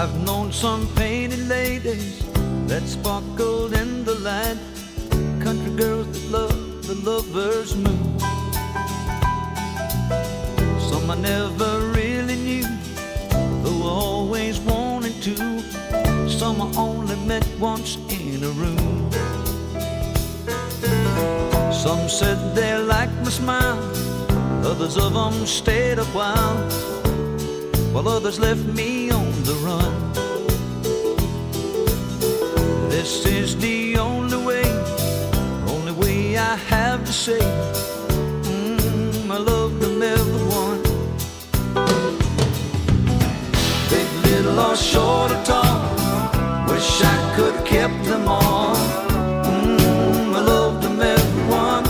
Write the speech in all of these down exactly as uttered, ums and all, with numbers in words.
I've known some painted ladies that sparkled in the light, country girls that love the lover's moon. Some I never really knew, though I always wanted to. Some I only met once in a room. Some said they liked my smile, others of them stayed a while, while others left me on the run. This is the only way, only way I have to say, mm, I love them everyone. Big, little or short or tall, wish I could have kept them all. Mm, I love them everyone.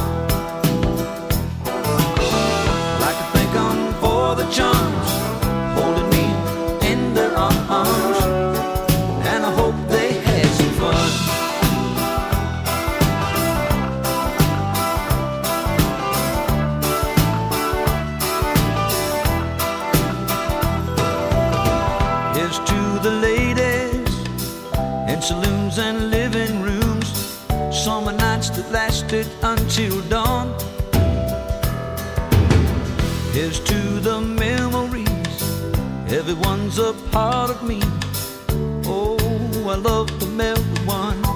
Like to thank them for the charms, holding me in their arms, and I hope they had some fun. Here's to the ladies in saloons and living rooms, summer nights that lasted until dawn. Here's to the memories, everyone's a part of me. Oh, I love them everyone.